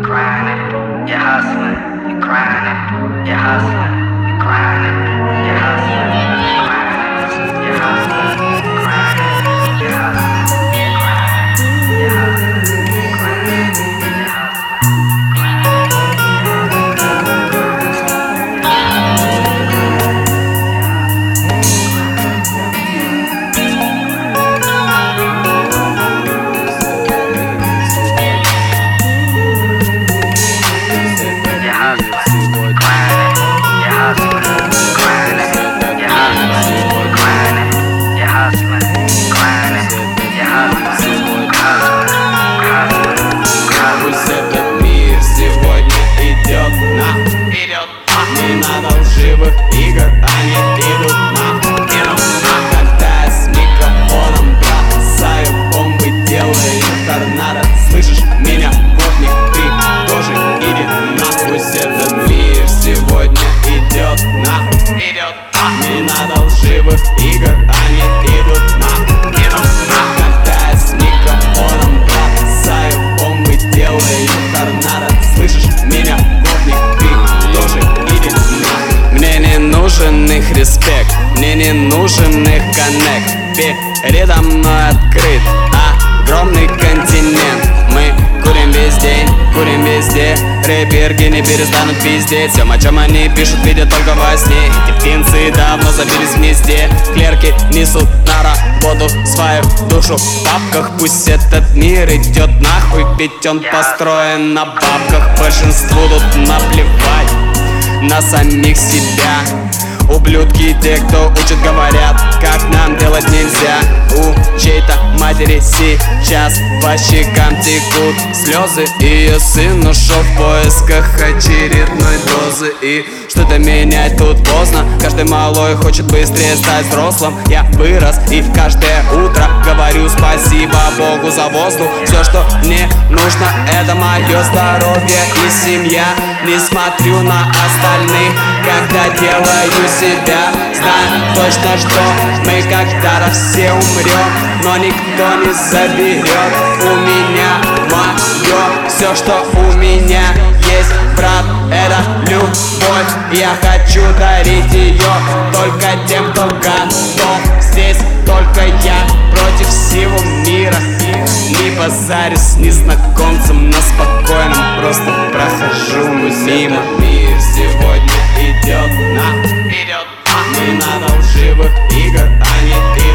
grinding, you're hustling, you're grinding, you're hustling, you're grinding, you're hustling, you're grinding, you're hustling, you're grinding, you're hustling, you're grinding, you're hustling, you're grinding, you're не надо лживых игр, они идут нахуй. Когда я с микрофоном бросаю бомбы, делаю торнадо. Слышишь меня, гопник, ты тоже иди нахуй. Этот мир сегодня идет нахуй. Не надо лживых игр, они идут нахуй. Когда я с микрофоном бросаю бомбы, делаю торнадо. Слышишь меня, гопник, ты тоже иди нахуй. Мне не нужен их респект, мне не нужен их коннект. Передо мной открыт огромный континент. Мы курим весь день, курим везде. Рэперки не перестанут пиздеть. Всем, о чем они пишут, видят только во сне. Эти птенцы давно забились в гнезде. Клерки несут на работу свою душу в папках. Пусть этот мир идет нахуй, ведь он построен на бабках. Большинству тут наплевать на самих себя. Ублюдки те, кто учат, говорят, как нам делать нельзя. У чьей-то матери сейчас по щекам текут слезы. Ее сын ушел в поисках очередной дозы. И что-то менять тут поздно. Каждый малой хочет быстрее стать взрослым. Я вырос и каждое утро говорю спасибо Богу за воздух. Все, что мне нужно, это мое здоровье и семья. Не смотрю на остальных, когда делаю себя. Знаю точно, что мы когда-то все умрем, но никто не заберет у меня мое. Все, что у меня есть, брат, это любовь. Я хочу дарить ее только тем, кто готов. Здесь только я против всего мира. Не базарю с незнакомцем, на спокойном просто прохожу мимо. Мир сегодня идет нахуй. Не надо лживых игр, они